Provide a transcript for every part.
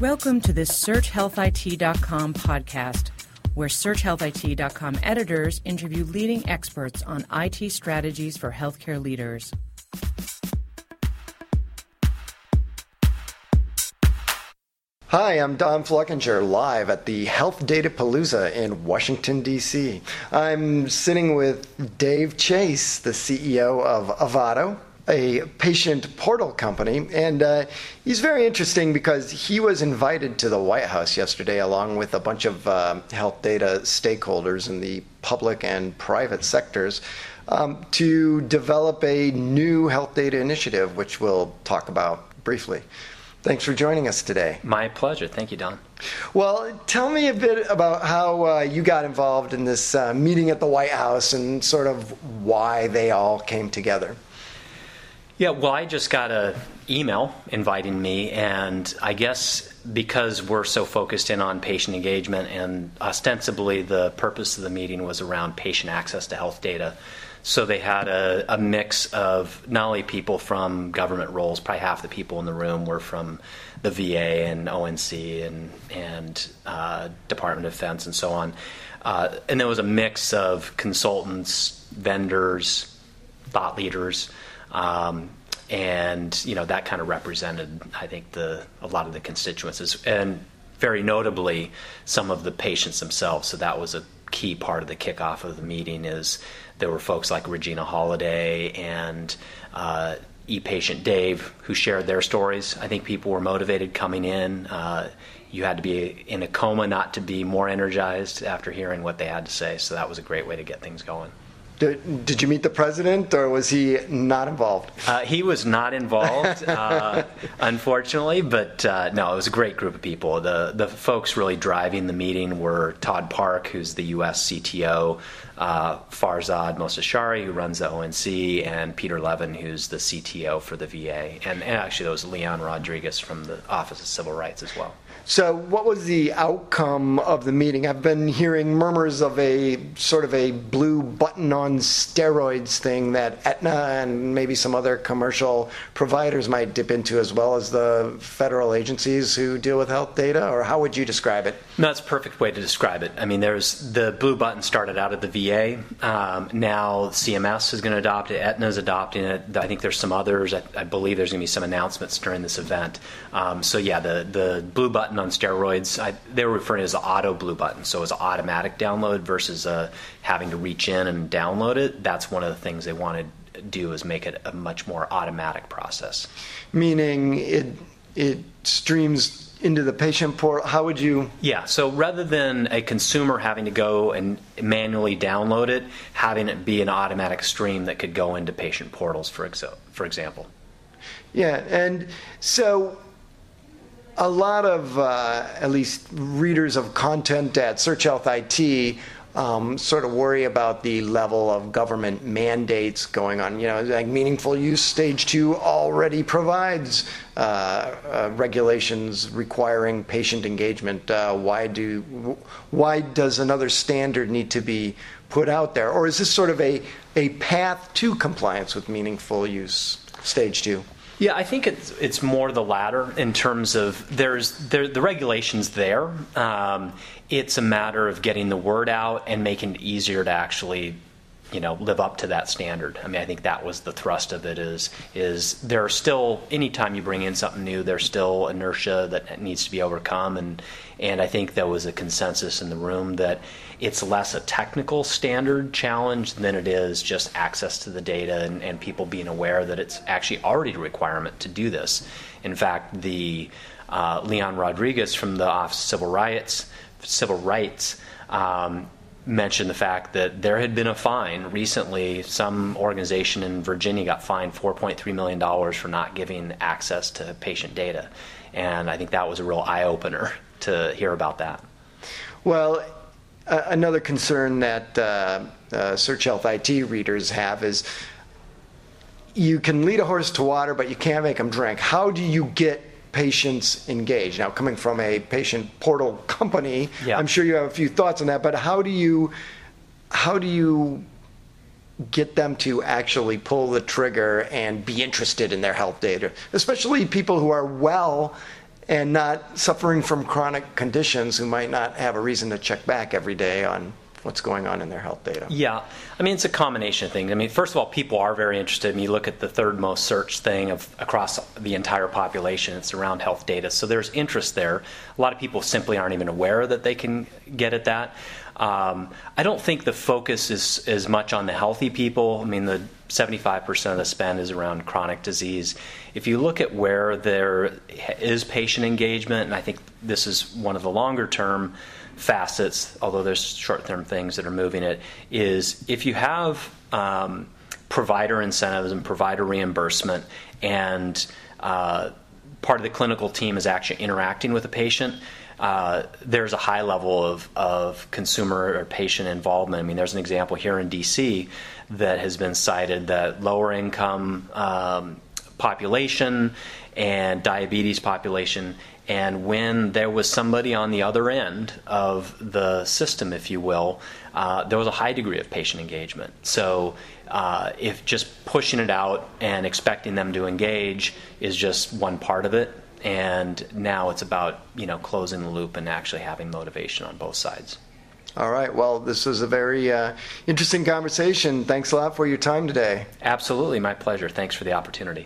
Welcome to the SearchHealthIT.com podcast, where SearchHealthIT.com editors interview leading experts on IT strategies for healthcare leaders. Hi, I'm Don Fluckinger, live at the Health Data Palooza in Washington, D.C. I'm sitting with Dave Chase, the CEO of Avado, a patient portal company, and he's very interesting because he was invited to the White House yesterday along with a bunch of health data stakeholders in the public and private sectors to develop a new health data initiative, which we'll talk about briefly. Thanks for joining us today. My pleasure. Thank you, Don. Well, tell me a bit about how you got involved in this meeting at the White House and sort of why they all came together. Yeah, well, I just got an email inviting me, and I guess because we're so focused in on patient engagement, and ostensibly the purpose of the meeting was around patient access to health data. So they had a mix of not only people from government roles, probably half the people in the room were from the VA and ONC and Department of Defense and so on. And there was a mix of consultants, vendors, thought leaders, and that kind of represented, I think, a lot of the constituencies, and very notably some of the patients themselves. So that was a key part of the kickoff of the meeting. Is there were folks like Regina Holiday and ePatient Dave who shared their stories. I think people were motivated coming in. You had to be in a coma not to be more energized after hearing what they had to say. So that was a great way to get things going. Did you meet the president, or was he not involved? He was not involved, unfortunately, but no, it was a great group of people. The folks really driving the meeting were Todd Park, who's the U.S. CTO, Farzad Mostashari, who runs the ONC, and Peter Levin, who's the CTO for the VA. And actually, there was Leon Rodriguez from the Office of Civil Rights as well. So what was the outcome of the meeting? I've been hearing murmurs of a sort of a blue button on steroids thing that Aetna and maybe some other commercial providers might dip into, as well as the federal agencies who deal with health data, or how would you describe it? No, that's a perfect way to describe it. I mean, there's the blue button started out at the VA. Now CMS is going to adopt it. Aetna is adopting it. I think there's some others. I believe there's going to be some announcements during this event. So yeah, the blue button on steroids, they were referring to as the auto blue button. So it's an automatic download versus having to reach in and download it. That's one of the things they wanted to do, is make it a much more automatic process. Meaning it streams into the patient portal. How would you? Yeah, so rather than a consumer having to go and manually download it, having it be an automatic stream that could go into patient portals, for example. Yeah, and so a lot of, at least readers of content at Search Health IT, sort of worry about the level of government mandates going on. Like Meaningful Use Stage 2 already provides regulations requiring patient engagement. Why does another standard need to be put out there? Or is this sort of a path to compliance with Meaningful Use Stage 2? Yeah, I think it's more the latter in terms of the regulations there. It's a matter of getting the word out and making it easier to actually, live up to that standard. I mean, I think that was the thrust of it. Is there are still, anytime you bring in something new, there's still inertia that needs to be overcome, and I think there was a consensus in the room that it's less a technical standard challenge than it is just access to the data and people being aware that it's actually already a requirement to do this. In fact, the Leon Rodriguez from the Office of Civil Rights mentioned the fact that there had been a fine recently. Some organization in Virginia got fined $4.3 million for not giving access to patient data. And I think that was a real eye-opener to hear about that. Well, another concern that Search Health IT readers have is you can lead a horse to water, but you can't make them drink. How do you get patients engaged? Now, coming from a patient portal company, yeah. I'm sure you have a few thoughts on that, but how do you get them to actually pull the trigger and be interested in their health data, especially people who are well and not suffering from chronic conditions who might not have a reason to check back every day on what's going on in their health data. Yeah, I mean, it's a combination of things. I mean, first of all, people are very interested. And you look at the third most searched thing across the entire population, it's around health data. So there's interest there. A lot of people simply aren't even aware that they can get at that. I don't think the focus is as much on the healthy people. I mean, the 75% of the spend is around chronic disease. If you look at where there is patient engagement, and I think this is one of the longer term facets, although there's short-term things that are moving it, is if you have provider incentives and provider reimbursement, and part of the clinical team is actually interacting with the patient, there's a high level of consumer or patient involvement. I mean, there's an example here in DC that has been cited that lower income population and diabetes population, and when there was somebody on the other end of the system, if you will, there was a high degree of patient engagement. So if just pushing it out and expecting them to engage is just one part of it, and now it's about, closing the loop and actually having motivation on both sides. All right. Well, this was a very interesting conversation. Thanks a lot for your time today. Absolutely. My pleasure. Thanks for the opportunity.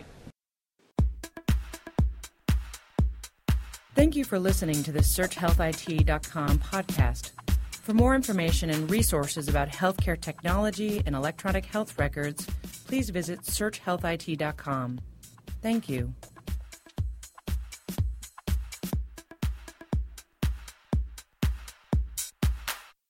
Thank you for listening to the SearchHealthIT.com podcast. For more information and resources about healthcare technology and electronic health records, please visit SearchHealthIT.com. Thank you.